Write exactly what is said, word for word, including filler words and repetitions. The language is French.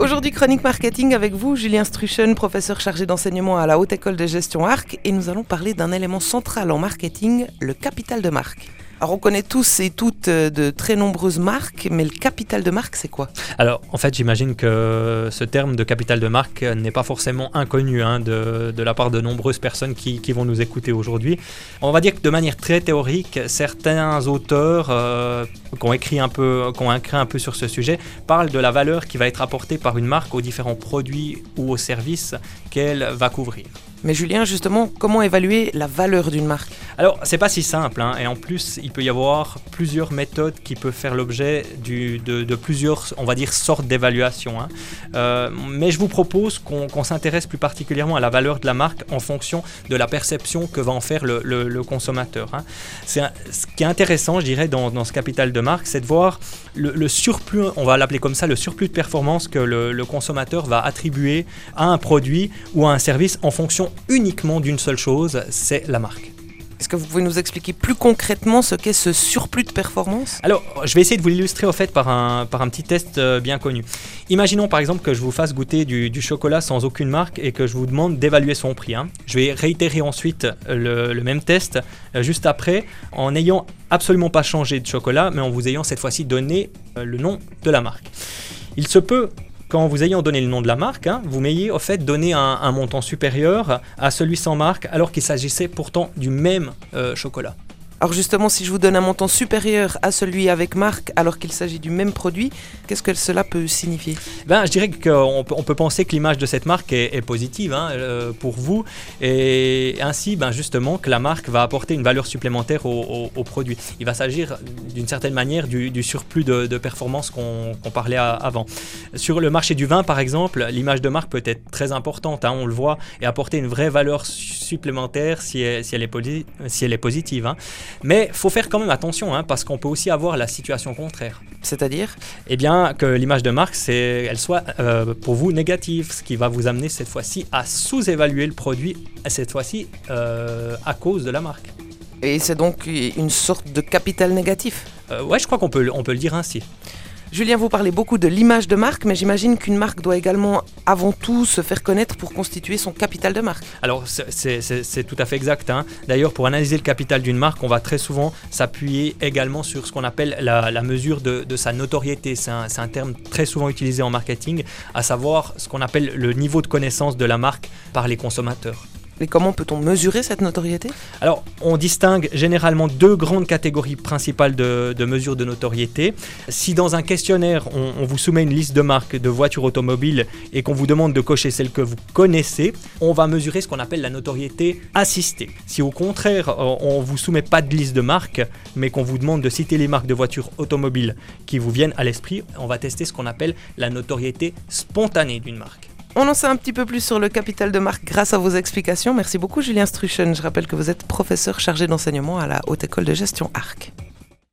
Aujourd'hui, Chronique Marketing avec vous, Julien Struchen, professeur chargé d'enseignement à la Haute École de Gestion Arc, et nous allons parler d'un élément central en marketing, le capital de marque. Alors on connaît tous et toutes de très nombreuses marques, mais le capital de marque, c'est quoi ? Alors en fait, j'imagine que ce terme de capital de marque n'est pas forcément inconnu hein, de, de la part de nombreuses personnes qui, qui vont nous écouter aujourd'hui. On va dire que de manière très théorique, certains auteurs euh, qui ont écrit un peu, qui ont écrit un peu sur ce sujet parlent de la valeur qui va être apportée par une marque aux différents produits ou aux services qu'elle va couvrir. Mais Julien, justement, comment évaluer la valeur d'une marque ? Alors, c'est pas si simple, hein, et en plus, il peut y avoir plusieurs méthodes qui peuvent faire l'objet du, de, de plusieurs, on va dire, sortes d'évaluation. Hein. Euh, mais je vous propose qu'on, qu'on s'intéresse plus particulièrement à la valeur de la marque en fonction de la perception que va en faire le, le, le consommateur. Hein. C'est un, ce qui est intéressant, je dirais, dans, dans ce capital de marque, c'est de voir le, le surplus, on va l'appeler comme ça, le surplus de performance que le, le consommateur va attribuer à un produit ou à un service en fonction uniquement d'une seule chose, c'est la marque. Est-ce que vous pouvez nous expliquer plus concrètement ce qu'est ce surplus de performance ? Alors, je vais essayer de vous l'illustrer au fait par un, par un petit test euh, bien connu. Imaginons par exemple que je vous fasse goûter du, du chocolat sans aucune marque et que je vous demande d'évaluer son prix. Hein. Je vais réitérer ensuite le, le même test euh, juste après en n'ayant absolument pas changé de chocolat, mais en vous ayant cette fois-ci donné euh, le nom de la marque. Il se peut qu'en vous ayant donné le nom de la marque, hein, vous m'ayez au fait donné un, un montant supérieur à celui sans marque, alors qu'il s'agissait pourtant du même euh, chocolat. Alors justement, si je vous donne un montant supérieur à celui avec marque, alors qu'il s'agit du même produit, qu'est-ce que cela peut signifier ? Ben, je dirais qu'on peut, on peut penser que l'image de cette marque est, est positive hein, euh, pour vous, et ainsi ben, justement que la marque va apporter une valeur supplémentaire au, au, au produit. Il va s'agir d'une certaine manière du, du surplus de, de performance qu'on, qu'on parlait à, avant. Sur le marché du vin par exemple, l'image de marque peut être très importante, hein, on le voit, et apporter une vraie valeur supplémentaire si elle, si elle, est, posi- si elle est positive. Hein. Mais il faut faire quand même attention, hein, parce qu'on peut aussi avoir la situation contraire. C'est-à-dire ? Eh bien, que l'image de marque, c'est, elle soit euh, pour vous négative, ce qui va vous amener cette fois-ci à sous-évaluer le produit, cette fois-ci euh, à cause de la marque. Et c'est donc une sorte de capital négatif ? euh, Ouais, je crois qu'on peut, on peut le dire ainsi. Julien, vous parlez beaucoup de l'image de marque, mais j'imagine qu'une marque doit également, avant tout, se faire connaître pour constituer son capital de marque. Alors, c'est, c'est, c'est, c'est tout à fait exact. Hein. D'ailleurs, pour analyser le capital d'une marque, on va très souvent s'appuyer également sur ce qu'on appelle la, la mesure de, de sa notoriété. C'est un, c'est un terme très souvent utilisé en marketing, à savoir ce qu'on appelle le niveau de connaissance de la marque par les consommateurs. Et comment peut-on mesurer cette notoriété ? Alors, on distingue généralement deux grandes catégories principales de, de mesures de notoriété. Si dans un questionnaire, on, on vous soumet une liste de marques de voitures automobiles et qu'on vous demande de cocher celles que vous connaissez, on va mesurer ce qu'on appelle la notoriété assistée. Si au contraire, on ne vous soumet pas de liste de marques, mais qu'on vous demande de citer les marques de voitures automobiles qui vous viennent à l'esprit, on va tester ce qu'on appelle la notoriété spontanée d'une marque. On en sait un petit peu plus sur le capital de marque grâce à vos explications. Merci beaucoup Julien Struchen. Je rappelle que vous êtes professeur chargé d'enseignement à la Haute École de Gestion Arc.